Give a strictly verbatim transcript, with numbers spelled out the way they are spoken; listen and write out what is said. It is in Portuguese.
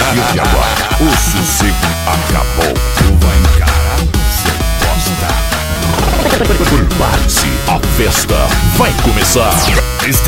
partir de agora, o sossego acabou. Tu vai encarar, você gosta. Prepare-se, a festa vai começar.